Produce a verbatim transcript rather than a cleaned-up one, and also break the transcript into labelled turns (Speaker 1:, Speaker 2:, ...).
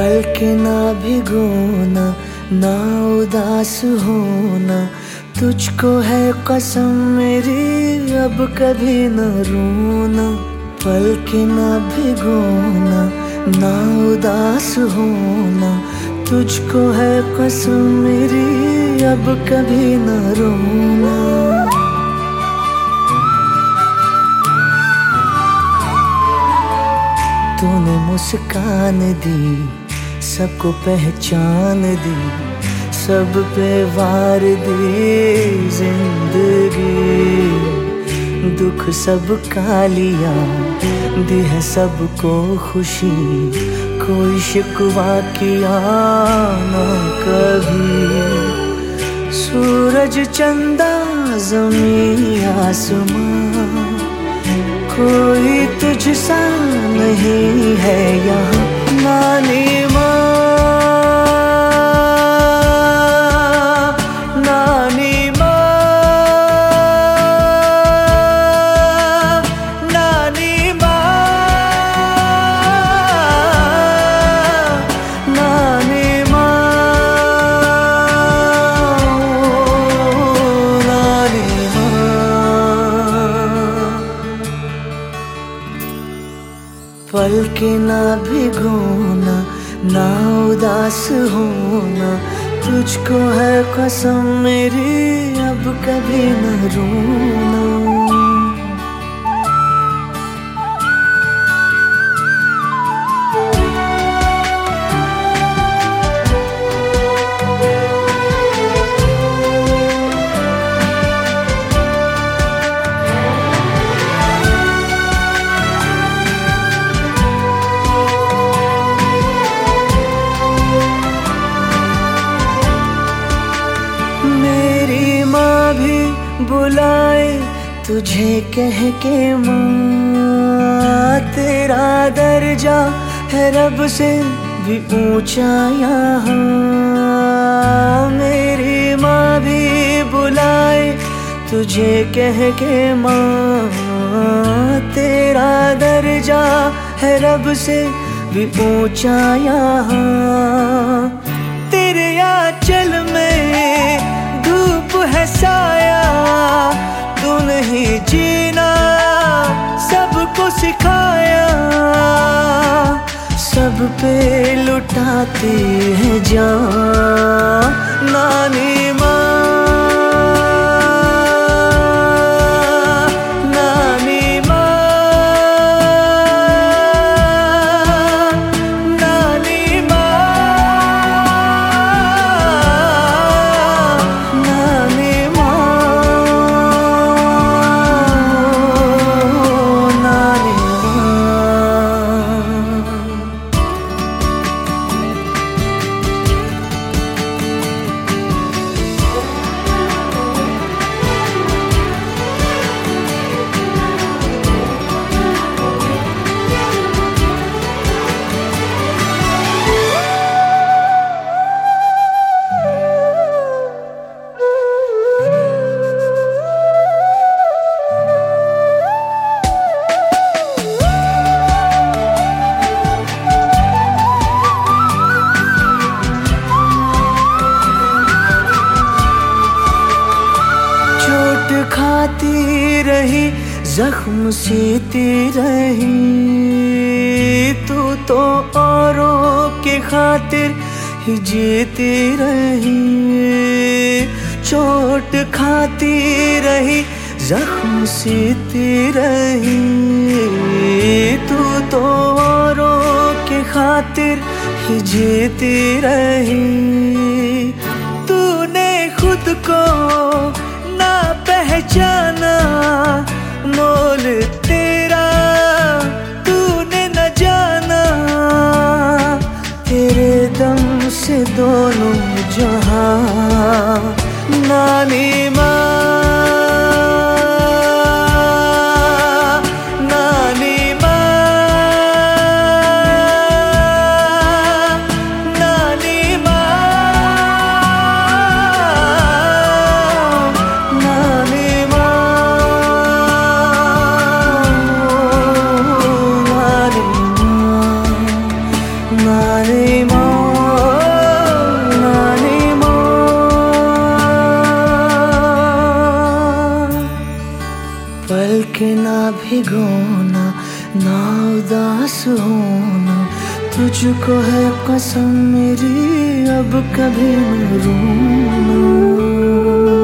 Speaker 1: पल के ना भिगोना, ना उदास होना, तुझको है कसम मेरी अब कभी न रोना। पल के ना भिगोना, ना उदास होना, तुझको है कसम मेरी अब कभी न रोना। तूने मुस्कान दी, सबको पहचान दी, सब पे वार दी जिंदगी। दुख सब का लिया, दी है सबको खुशी, कोई शिकवा किया ना कभी। सूरज चंदा ज़मीं आसमां, कोई तुझसा नहीं है यहाँ। नानी माँ, नानी माँ, नानी माँ, नानी माँ, नानी माँ। पल के ना भिगोना, ना उदास होना, तुझको है कसम मेरी अब कभी न रोना। बुलाए तुझे कह के माँ, तेरा दर्जा है रब से भी ऊंचा यहाँ। मेरी माँ भी बुलाए तुझे कह के माँ, तेरा दर्जा है रब से भी ऊंचा यहाँ। तेरे आंचल में धूप है साया, तू नहीं जीना सबको सिखाया। सब पे लुटाती है जान नानी माँ, नानी माँ, नानी माँ, नानी माँ, नानी खाती रही, जख्म सीती रही, तू तो औरों के खातिर ही जीती रही। चोट खाती रही, जख्म सीती रही, तू तो औरों के खातिर ही जीती रही। तूने खुद को ना पहचाना, मोल तेरा तूने न जाना। तेरे दम से दोनों जहां नानी माँ, नानी माँ, नानी माँ, नानी माँ। दिल के ना भिगोना, ना उदास होना, तुझको है कसम मेरी अब कभी न रोना।